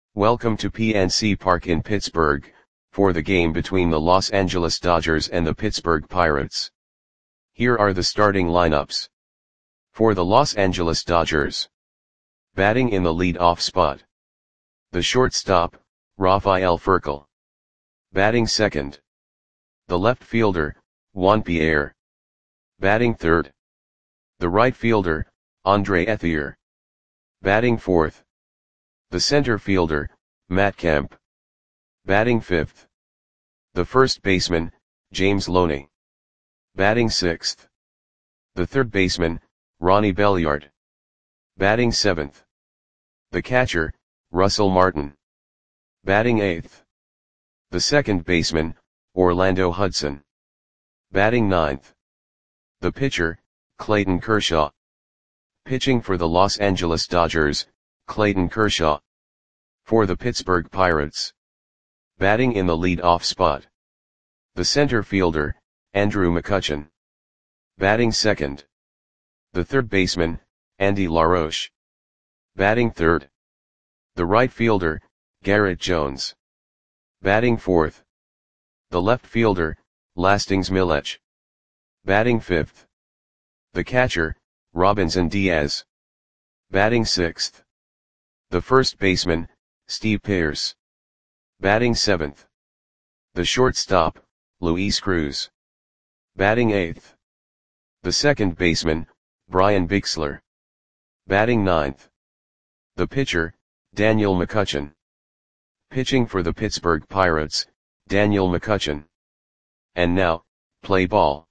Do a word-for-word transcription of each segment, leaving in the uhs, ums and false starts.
Welcome to P N C Park in Pittsburgh, for the game between the Los Angeles Dodgers and the Pittsburgh Pirates. Here are the starting lineups. For the Los Angeles Dodgers. Batting in the lead-off spot. The shortstop, Rafael Furcal. Batting second. The left fielder, Juan Pierre. Batting third. The right fielder, Andre Ethier. Batting fourth. The center fielder, Matt Kemp. Batting fifth. The first baseman, James Loney. Batting sixth. The third baseman, Ronnie Belliard. Batting seventh. The catcher, Russell Martin. Batting eighth. The second baseman, Orlando Hudson. Batting ninth. The pitcher, Clayton Kershaw. Pitching for the Los Angeles Dodgers, Clayton Kershaw. For the Pittsburgh Pirates. Batting in the lead-off spot. The center fielder, Andrew McCutchen. Batting second. The third baseman, Andy LaRoche. Batting third. The right fielder, Garrett Jones. Batting fourth. The left fielder, Lastings Milech. Batting fifth. The catcher, Robinson Diaz. Batting sixth. The first baseman, Steve Pearce. Batting seventh. The shortstop, Luis Cruz. Batting eighth. The second baseman, Brian Bixler. Batting ninth. The pitcher, Daniel McCutchen. Pitching for the Pittsburgh Pirates, Daniel McCutchen. And now, play ball.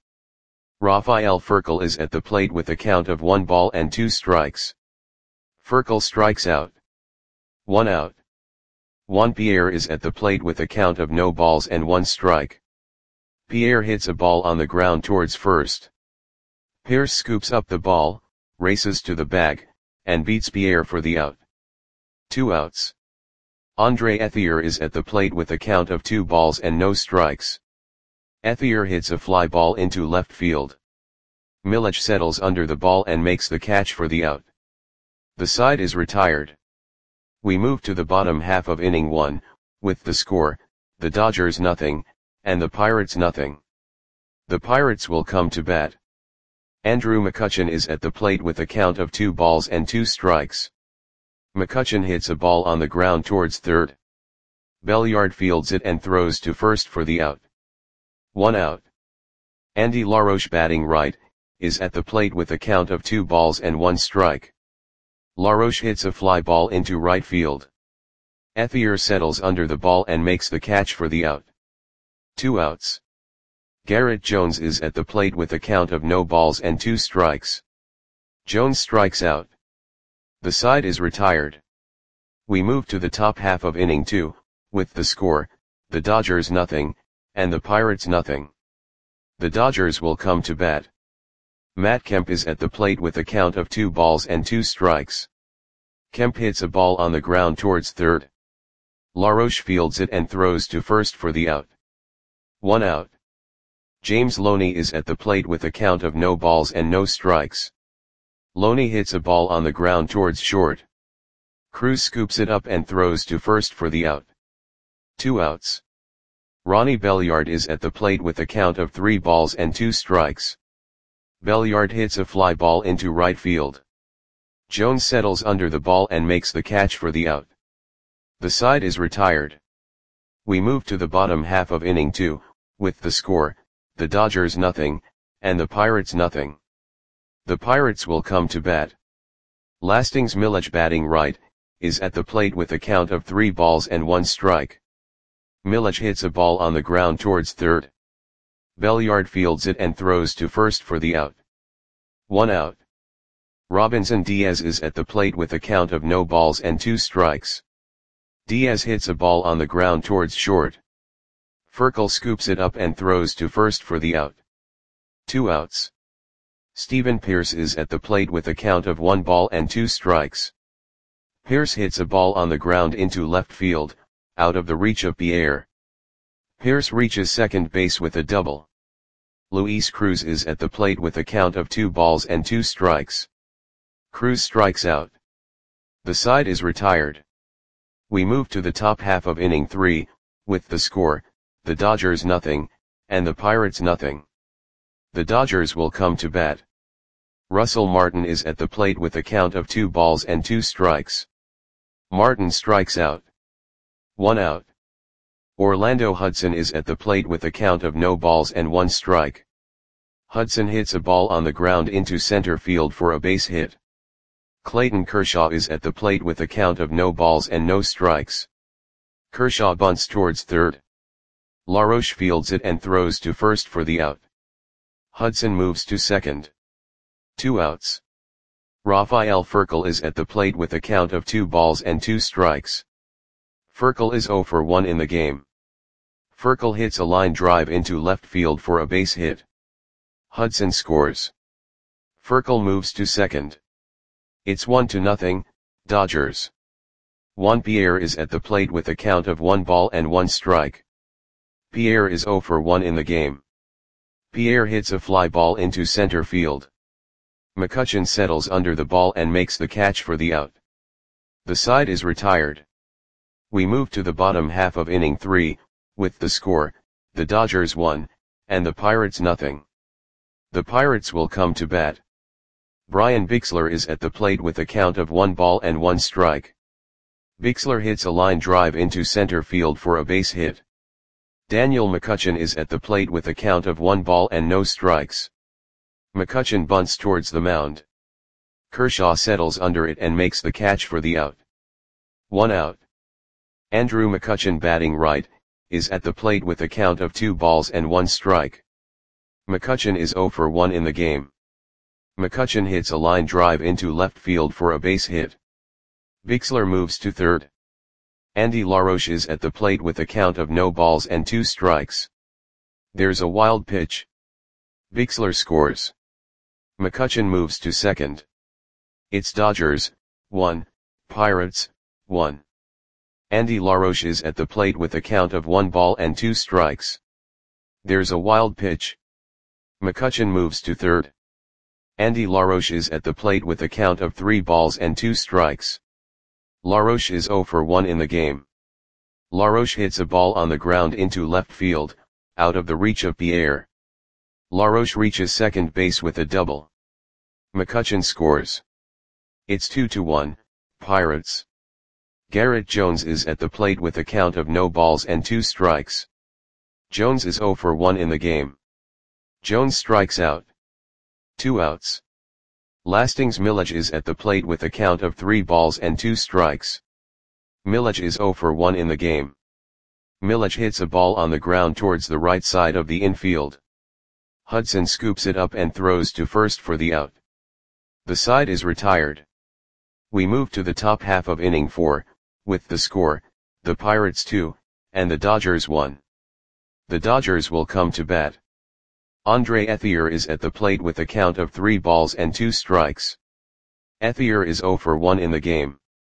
Rafael Furcal is at the plate with a count of one ball and two strikes. Furcal strikes out. One out. Juan Pierre is at the plate with a count of no balls and one strike. Pierre hits a ball on the ground towards first. Pearce scoops up the ball, races to the bag, and beats Pierre for the out. Two outs. Andre Ethier is at the plate with a count of two balls and no strikes. Ethier hits a fly ball into left field. Milech settles under the ball and makes the catch for the out. The side is retired. We move to the bottom half of inning one, with the score, the Dodgers nothing, and the Pirates nothing. The Pirates will come to bat. Andrew McCutchen is at the plate with a count of two balls and two strikes. McCutchen hits a ball on the ground towards third. Belliard fields it and throws to first for the out. One out. Andy LaRoche batting right, is at the plate with a count of two balls and one strike. LaRoche hits a fly ball into right field. Ethier settles under the ball and makes the catch for the out. Two outs. Garrett Jones is at the plate with a count of no balls and two strikes. Jones strikes out. The side is retired. We move to the top half of inning two, with the score, the Dodgers nothing, and the Pirates nothing. The Dodgers will come to bat. Matt Kemp is at the plate with a count of two balls and two strikes. Kemp hits a ball on the ground towards third. LaRoche fields it and throws to first for the out. One out. James Loney is at the plate with a count of no balls and no strikes. Loney hits a ball on the ground towards short. Cruz scoops it up and throws to first for the out. Two outs. Ronnie Belliard is at the plate with a count of three balls and two strikes. Belliard hits a fly ball into right field. Jones settles under the ball and makes the catch for the out. The side is retired. We move to the bottom half of inning two, with the score, the Dodgers nothing, and the Pirates nothing. The Pirates will come to bat. Lastings Milech batting right, is at the plate with a count of three balls and one strike. Milech hits a ball on the ground towards third. Belliard fields it and throws to first for the out. One out. Robinson Diaz is at the plate with a count of no balls and two strikes. Diaz hits a ball on the ground towards short. Furcal scoops it up and throws to first for the out. Two outs. Steven Pearce is at the plate with a count of one ball and two strikes. Pearce hits a ball on the ground into left field, out of the reach of Pierre. Pearce reaches second base with a double. Luis Cruz is at the plate with a count of two balls and two strikes. Cruz strikes out. The side is retired. We move to the top half of inning three, with the score, the Dodgers nothing, and the Pirates nothing. The Dodgers will come to bat. Russell Martin is at the plate with a count of two balls and two strikes. Martin strikes out. One out. Orlando Hudson is at the plate with a count of no balls and one strike. Hudson hits a ball on the ground into center field for a base hit. Clayton Kershaw is at the plate with a count of no balls and no strikes. Kershaw bunts towards third. LaRoche fields it and throws to first for the out. Hudson moves to second. Two outs. Rafael Furcal is at the plate with a count of two balls and two strikes. Furcal is zero for one in the game. Furcal hits a line drive into left field for a base hit. Hudson scores. Furcal moves to second. It's one to nothing, Dodgers. Juan Pierre is at the plate with a count of one ball and one strike. Pierre is zero for one in the game. Pierre hits a fly ball into center field. McCutchen settles under the ball and makes the catch for the out. The side is retired. We move to the bottom half of inning three, with the score, the Dodgers one, and the Pirates nothing. The Pirates will come to bat. Brian Bixler is at the plate with a count of one ball and one strike. Bixler hits a line drive into center field for a base hit. Daniel McCutchen is at the plate with a count of one ball and no strikes. McCutchen bunts towards the mound. Kershaw settles under it and makes the catch for the out. One out. Andrew McCutchen, batting right, is at the plate with a count of two balls and one strike. McCutchen is zero for one in the game. McCutchen hits a line drive into left field for a base hit. Bixler moves to third. Andy LaRoche is at the plate with a count of no balls and two strikes. There's a wild pitch. Bixler scores. McCutchen moves to second. It's Dodgers, one, Pirates, one. Andy LaRoche is at the plate with a count of one ball and two strikes. There's a wild pitch. McCutchen moves to third. Andy LaRoche is at the plate with a count of three balls and two strikes. LaRoche is zero for one in the game. LaRoche hits a ball on the ground into left field, out of the reach of Pierre. LaRoche reaches second base with a double. McCutchen scores. It's two to one, Pirates. Garrett Jones is at the plate with a count of no balls and two strikes. Jones is zero for one in the game. Jones strikes out. Two outs. Lastings Milledge is at the plate with a count of three balls and two strikes. Milledge is zero for one in the game. Milledge hits a ball on the ground towards the right side of the infield. Hudson scoops it up and throws to first for the out. The side is retired. We move to the top half of inning four, with the score, the Pirates two, and the Dodgers one. The Dodgers will come to bat. Andre Ethier is at the plate with a count of three balls and two strikes. Ethier is zero for one in the game.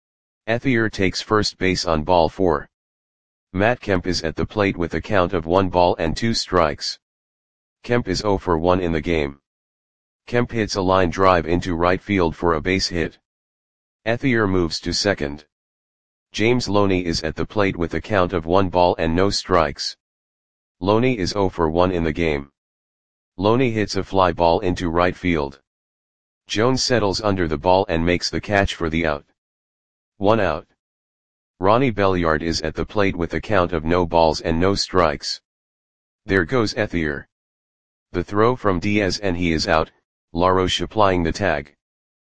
Ethier takes first base on ball four. Matt Kemp is at the plate with a count of one ball and two strikes. Kemp is zero for one in the game. Kemp hits a line drive into right field for a base hit. Ethier moves to second. James Loney is at the plate with a count of one ball and no strikes. Loney is zero for one in the game. Loney hits a fly ball into right field. Jones settles under the ball and makes the catch for the out. One out. Ronnie Belliard is at the plate with a count of no balls and no strikes. There goes Ethier. The throw from Diaz and he is out, LaRoche applying the tag.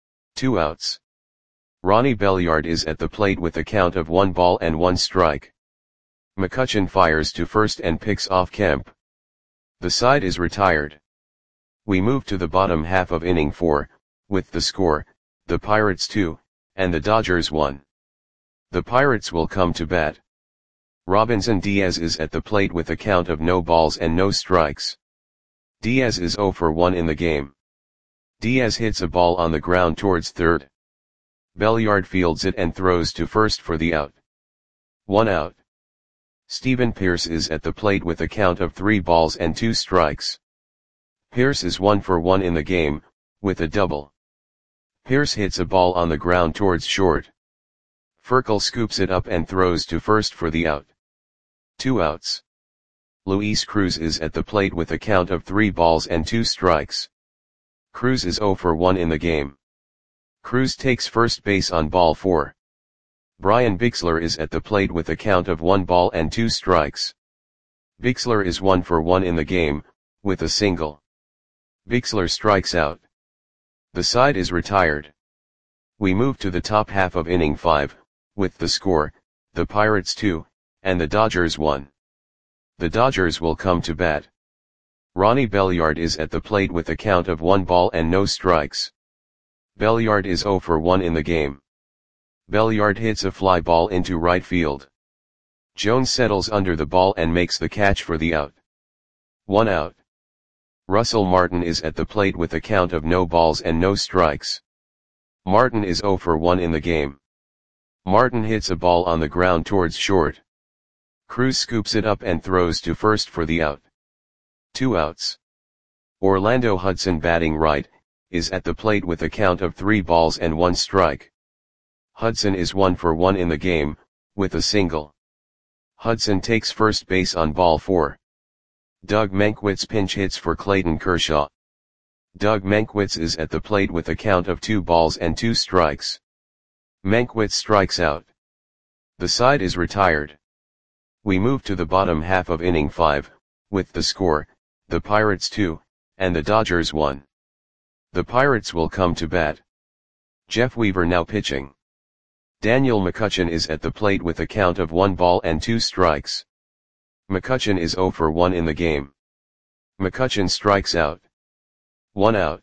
Two outs. Ronnie Belliard is at the plate with a count of one ball and one strike. McCutchen fires to first and picks off Kemp. The side is retired. We move to the bottom half of inning four, with the score, the Pirates two, and the Dodgers one. The Pirates will come to bat. Robinson Diaz is at the plate with a count of no balls and no strikes. Diaz is zero for one in the game. Diaz hits a ball on the ground towards third. Belliard fields it and throws to first for the out. One out. Stephen Pearce is at the plate with a count of three balls and two strikes. Pearce is one for one in the game, with a double. Pearce hits a ball on the ground towards short. Furkel scoops it up and throws to first for the out. Two outs. Luis Cruz is at the plate with a count of three balls and two strikes. Cruz is oh for one in the game. Cruz takes first base on ball four. Brian Bixler is at the plate with a count of one ball and two strikes. Bixler is one for one in the game, with a single. Bixler strikes out. The side is retired. We move to the top half of inning five, with the score, the Pirates two, and the Dodgers one. The Dodgers will come to bat. Ronnie Belliard is at the plate with a count of one ball and no strikes. Belliard is oh for one in the game. Belliard hits a fly ball into right field. Jones settles under the ball and makes the catch for the out. One out. Russell Martin is at the plate with a count of no balls and no strikes. Martin is oh for one in the game. Martin hits a ball on the ground towards short. Cruz scoops it up and throws to first for the out. Two outs. Orlando Hudson, batting right, is at the plate with a count of three balls and one strike. Hudson is one for one in the game, with a single. Hudson takes first base on ball four. Doug Mankiewicz pinch hits for Clayton Kershaw. Doug Mankiewicz is at the plate with a count of two balls and two strikes. Mankiewicz strikes out. The side is retired. We move to the bottom half of inning five, with the score, the Pirates two, and the Dodgers one. The Pirates will come to bat. Jeff Weaver now pitching. Daniel McCutchen is at the plate with a count of one ball and two strikes. McCutchen is oh for one in the game. McCutchen strikes out. One out.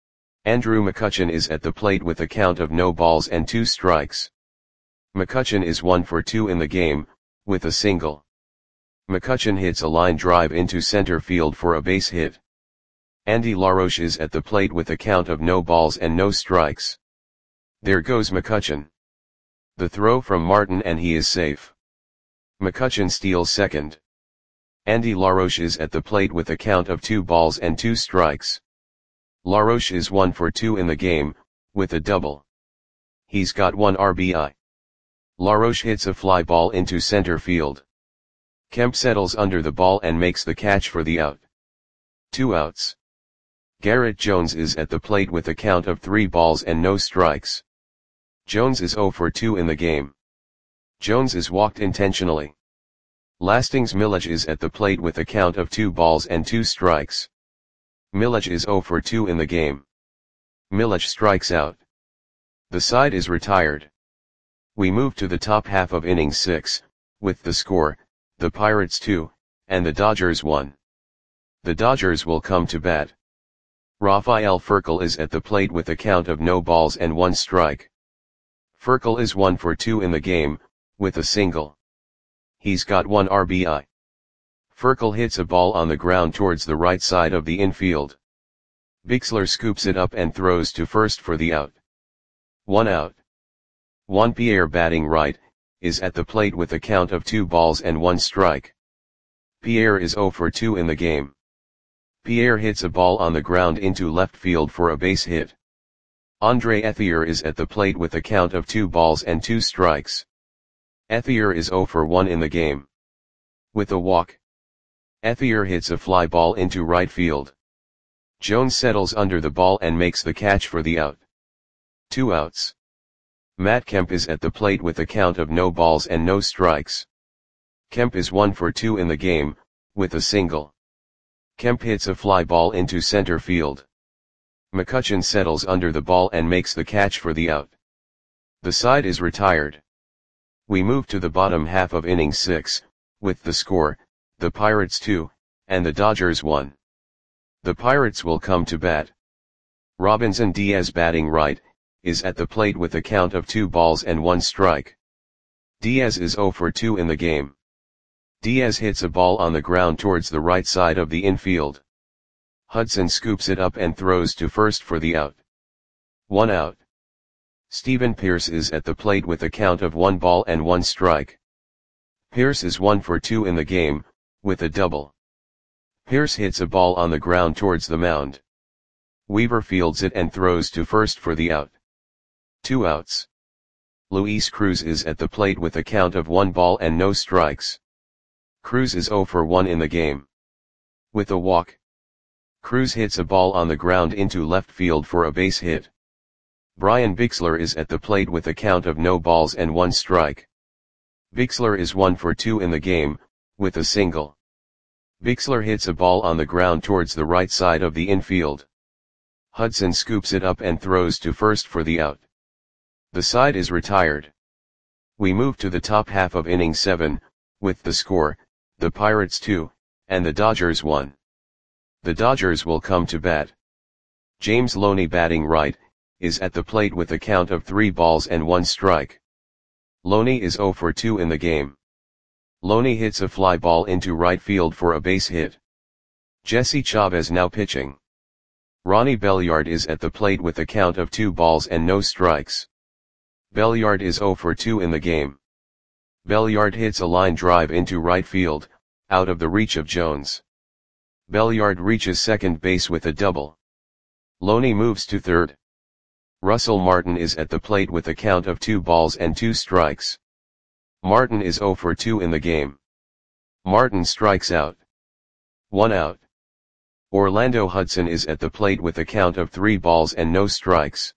Andrew McCutchen is at the plate with a count of no balls and two strikes. McCutchen is one for two in the game, with a single. McCutchen hits a line drive into center field for a base hit. Andy LaRoche is at the plate with a count of no balls and no strikes. There goes McCutchen. The throw from Martin and he is safe. McCutchen steals second. Andy LaRoche is at the plate with a count of two balls and two strikes. LaRoche is one for two in the game, with a double. He's got one R B I. LaRoche hits a fly ball into center field. Kemp settles under the ball and makes the catch for the out. Two outs. Garrett Jones is at the plate with a count of three balls and no strikes. Jones is oh for two in the game. Jones is walked intentionally. Lastings Milledge is at the plate with a count of two balls and two strikes. Milledge is oh for two in the game. Milledge strikes out. The side is retired. We move to the top half of inning six, with the score, the Pirates two, and the Dodgers one. The Dodgers will come to bat. Rafael Furcal is at the plate with a count of no balls and one strike. Furcal is one for two in the game, with a single. He's got one R B I. Furcal hits a ball on the ground towards the right side of the infield. Bixler scoops it up and throws to first for the out. One out. Juan Pierre, batting right, is at the plate with a count of two balls and one strike. Pierre is oh for two in the game. Pierre hits a ball on the ground into left field for a base hit. Andre Ethier is at the plate with a count of two balls and two strikes. Ethier is oh for one in the game. With a walk. Ethier hits a fly ball into right field. Jones settles under the ball and makes the catch for the out. Two outs. Matt Kemp is at the plate with a count of no balls and no strikes. Kemp is one for two in the game, with a single. Kemp hits a fly ball into center field. McCutchen settles under the ball and makes the catch for the out. The side is retired. We move to the bottom half of inning six, with the score, the Pirates two, and the Dodgers one. The Pirates will come to bat. Robinson Diaz, batting right, is at the plate with a count of two balls and one strike. Diaz is oh for two in the game. Diaz hits a ball on the ground towards the right side of the infield. Hudson scoops it up and throws to first for the out. One out. Stephen Pearce is at the plate with a count of one ball and one strike. Pearce is one for two in the game, with a double. Pearce hits a ball on the ground towards the mound. Weaver fields it and throws to first for the out. Two outs. Luis Cruz is at the plate with a count of one ball and no strikes. Cruz is zero for one in the game. With a walk, Cruz hits a ball on the ground into left field for a base hit. Brian Bixler is at the plate with a count of no balls and one strike. Bixler is one for two in the game, with a single. Bixler hits a ball on the ground towards the right side of the infield. Hudson scoops it up and throws to first for the out. The side is retired. We move to the top half of inning seven, with the score, the Pirates two, and the Dodgers one. The Dodgers will come to bat. James Loney, batting right, is at the plate with a count of three balls and one strike. Loney is zero for two in the game. Loney hits a fly ball into right field for a base hit. Jesse Chavez now pitching. Ronnie Belliard is at the plate with a count of two balls and no strikes. Belliard is zero for two in the game. Belliard hits a line drive into right field, out of the reach of Jones. Belliard reaches second base with a double. Loney moves to third. Russell Martin is at the plate with a count of two balls and two strikes. Martin is zero for two in the game. Martin strikes out. One out. Orlando Hudson is at the plate with a count of three balls and no strikes.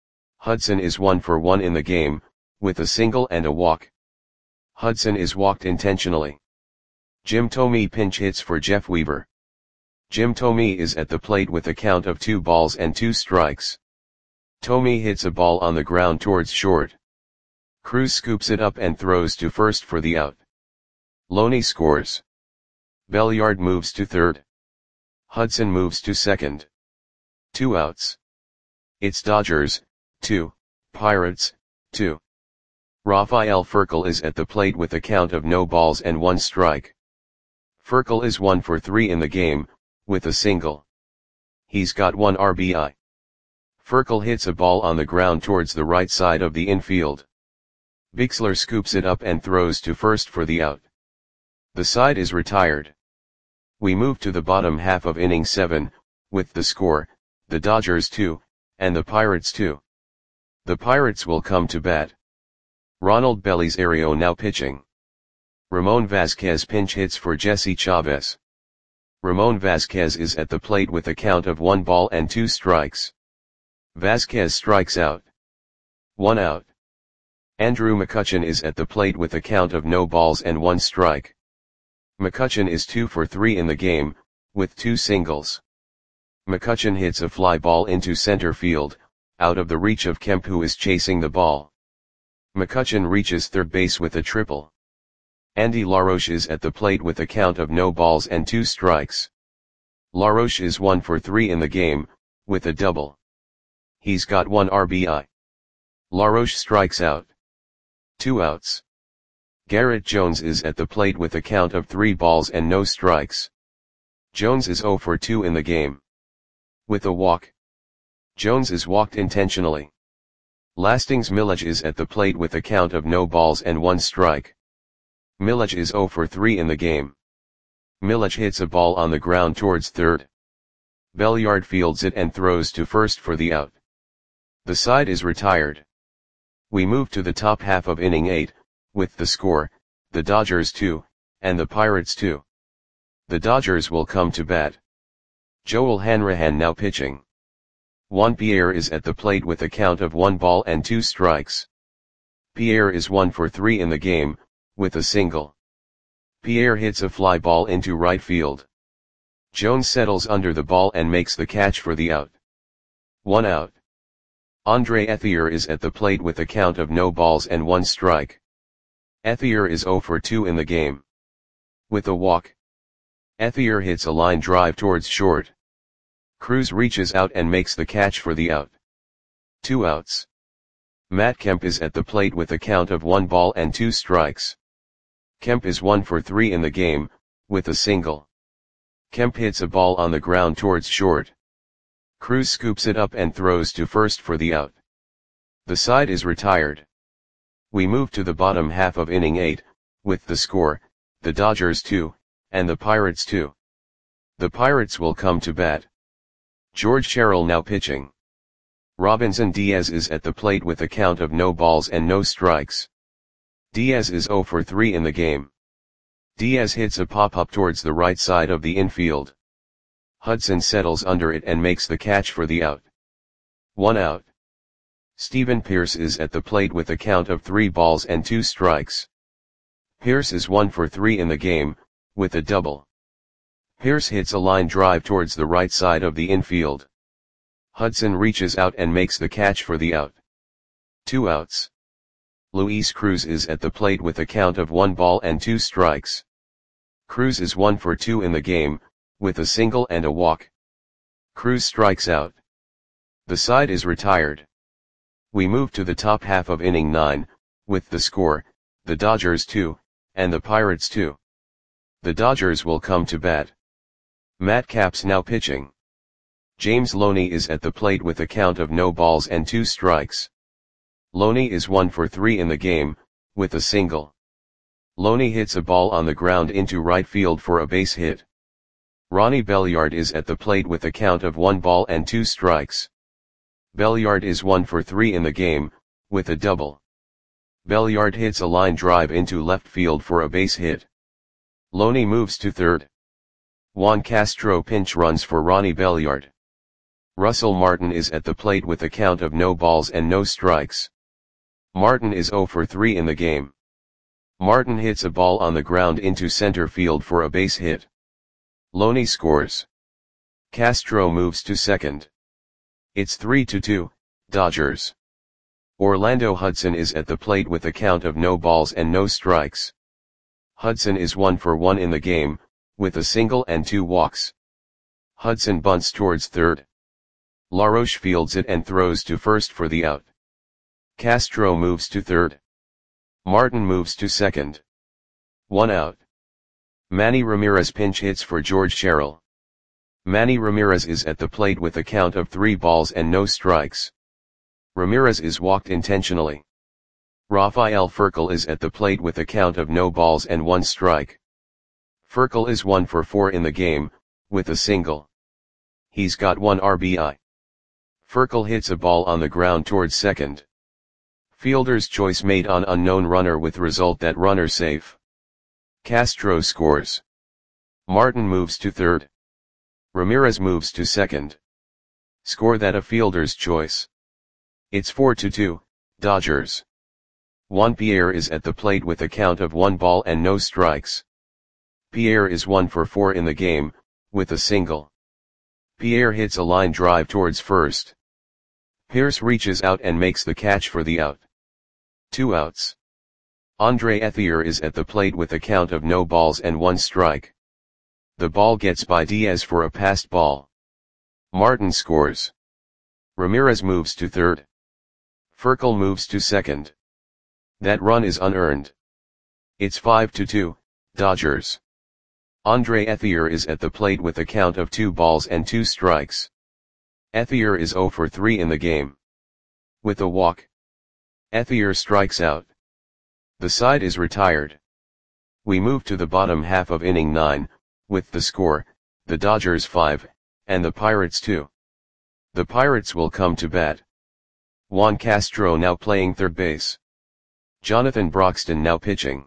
Hudson is one for one in the game, with a single and a walk. Hudson is walked intentionally. Jim Thome pinch hits for Jeff Weaver. Jim Thome is at the plate with a count of two balls and two strikes. Thome hits a ball on the ground towards short. Cruz scoops it up and throws to first for the out. Loney scores. Belliard moves to third. Hudson moves to second. Two outs. It's Dodgers, two, Pirates, two. Rafael Furcal is at the plate with a count of no balls and one strike. Furcal is one for three in the game, with a single. He's got one R B I. Furcal hits a ball on the ground towards the right side of the infield. Bixler scoops it up and throws to first for the out. The side is retired. We move to the bottom half of inning seven, with the score, the Dodgers two, and the Pirates two. The Pirates will come to bat. Ronald Belisario now pitching. Ramon Vasquez pinch hits for Jesse Chavez. Ramon Vasquez is at the plate with a count of one ball and two strikes. Vasquez strikes out. One out. Andrew McCutchen is at the plate with a count of no balls and one strike. McCutchen is two for three in the game, with two singles. McCutchen hits a fly ball into center field, out of the reach of Kemp, who is chasing the ball. McCutchen reaches third base with a triple. Andy LaRoche is at the plate with a count of no balls and two strikes. LaRoche is one for three in the game, with a double. He's got one R B I. LaRoche strikes out. Two outs. Garrett Jones is at the plate with a count of three balls and no strikes. Jones is zero for two in the game. With a walk. Jones is walked intentionally. Lastings Milledge is at the plate with a count of no balls and one strike. Milledge is zero for three in the game. Milledge hits a ball on the ground towards third. Belliard fields it and throws to first for the out. The side is retired. We move to the top half of inning eight, with the score, the Dodgers two, and the Pirates two. The Dodgers will come to bat. Joel Hanrahan now pitching. Juan Pierre is at the plate with a count of one ball and two strikes. Pierre is one for three in the game, with a single. Pierre hits a fly ball into right field. Jones settles under the ball and makes the catch for the out. One out. Andre Ethier is at the plate with a count of no balls and one strike. Ethier is zero for two in the game. With a walk. Ethier hits a line drive towards short. Cruz reaches out and makes the catch for the out. Two outs. Matt Kemp is at the plate with a count of one ball and two strikes. Kemp is one for three in the game, with a single. Kemp hits a ball on the ground towards short. Cruz scoops it up and throws to first for the out. The side is retired. We move to the bottom half of inning eight, with the score, the Dodgers two, and the Pirates two. The Pirates will come to bat. George Sherrill now pitching. Robinson Diaz is at the plate with a count of no balls and no strikes. Diaz is zero for three in the game. Diaz hits a pop-up towards the right side of the infield. Hudson settles under it and makes the catch for the out. One out. Steven Pearce is at the plate with a count of three balls and two strikes. Pearce is one for three in the game, with a double. Pearce hits a line drive towards the right side of the infield. Hudson reaches out and makes the catch for the out. Two outs. Luis Cruz is at the plate with a count of one ball and two strikes. Cruz is one for two in the game, with a single and a walk. Cruz strikes out. The side is retired. We move to the top half of inning nine, with the score, the Dodgers two, and the Pirates two. The Dodgers will come to bat. Matt Capps now pitching. James Loney is at the plate with a count of no balls and two strikes. Loney is one for three in the game, with a single. Loney hits a ball on the ground into right field for a base hit. Ronnie Belliard is at the plate with a count of one ball and two strikes. Belliard is one for three in the game, with a double. Belliard hits a line drive into left field for a base hit. Loney moves to third. Juan Castro pinch runs for Ronnie Belliard. Russell Martin is at the plate with a count of no balls and no strikes. Martin is zero for three in the game. Martin hits a ball on the ground into center field for a base hit. Loney scores. Castro moves to second. It's three to two, Dodgers. Orlando Hudson is at the plate with a count of no balls and no strikes. Hudson is one for one in the game, with a single and two walks. Hudson bunts towards third. LaRoche fields it and throws to first for the out. Castro moves to third. Martin moves to second. One out. Manny Ramirez pinch hits for George Sherrill. Manny Ramirez is at the plate with a count of three balls and no strikes. Ramirez is walked intentionally. Rafael Furcal is at the plate with a count of no balls and one strike. Furcal is one for four in the game, with a single. He's got one R B I. Furcal hits a ball on the ground towards second. Fielder's choice made on unknown runner with result that runner safe. Castro scores. Martin moves to third. Ramirez moves to second. Score that a fielder's choice. It's four to two, Dodgers. Juan Pierre is at the plate with a count of one ball and no strikes. Pierre is one for four in the game, with a single. Pierre hits a line drive towards first. Pierce reaches out and makes the catch for the out. Two outs. Andre Ethier is at the plate with a count of no balls and one strike. The ball gets by Diaz for a passed ball. Martin scores. Ramirez moves to third. Furcal moves to second. That run is unearned. It's five to two, Dodgers. Andre Ethier is at the plate with a count of two balls and two strikes. Ethier is zero for three in the game. With a walk. Ethier strikes out. The side is retired. We move to the bottom half of inning nine, with the score, the Dodgers five, and the Pirates two. The Pirates will come to bat. Juan Castro now playing third base. Jonathan Broxton now pitching.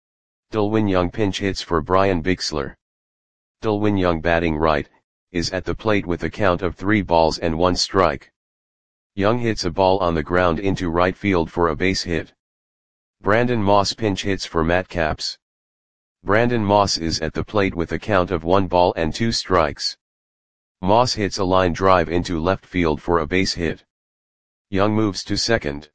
Delwin Young pinch hits for Brian Bixler. Delwin Young batting right, is at the plate with a count of three balls and one strike. Young hits a ball on the ground into right field for a base hit. Brandon Moss pinch hits for Matt Capps. Brandon Moss is at the plate with a count of one ball and two strikes. Moss hits a line drive into left field for a base hit. Young moves to second.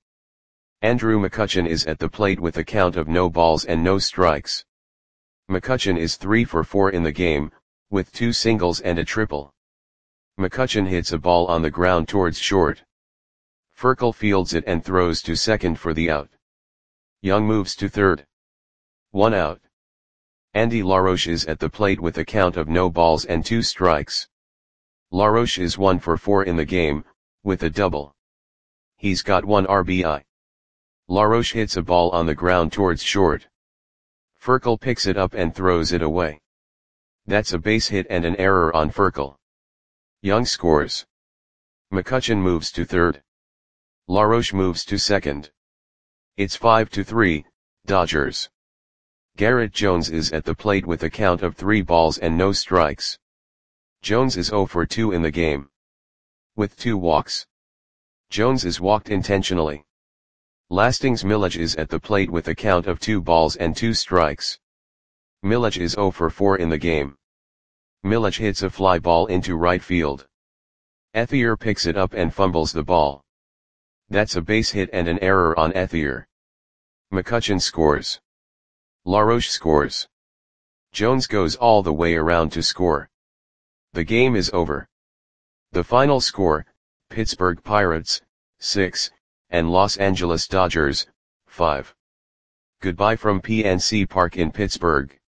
Andrew McCutchen is at the plate with a count of no balls and no strikes. McCutchen is three for four in the game, with two singles and a triple. McCutchen hits a ball on the ground towards short. Furcal fields it and throws to second for the out. Young moves to third. One out. Andy LaRoche is at the plate with a count of no balls and two strikes. LaRoche is one for four in the game, with a double. He's got one R B I. LaRoche hits a ball on the ground towards short. Furcal picks it up and throws it away. That's a base hit and an error on Furcal. Young scores. McCutchen moves to third. LaRoche moves to second. It's five to three, Dodgers. Garrett Jones is at the plate with a count of three balls and no strikes. Jones is zero for two in the game, with two walks. Jones is walked intentionally. Lastings Milledge is at the plate with a count of two balls and two strikes. Milledge is zero for four in the game. Milledge hits a fly ball into right field. Ethier picks it up and fumbles the ball. That's a base hit and an error on Ethier. McCutchen scores. LaRoche scores. Jones goes all the way around to score. The game is over. The final score, Pittsburgh Pirates, six, and Los Angeles Dodgers, five. Goodbye from P N C Park in Pittsburgh.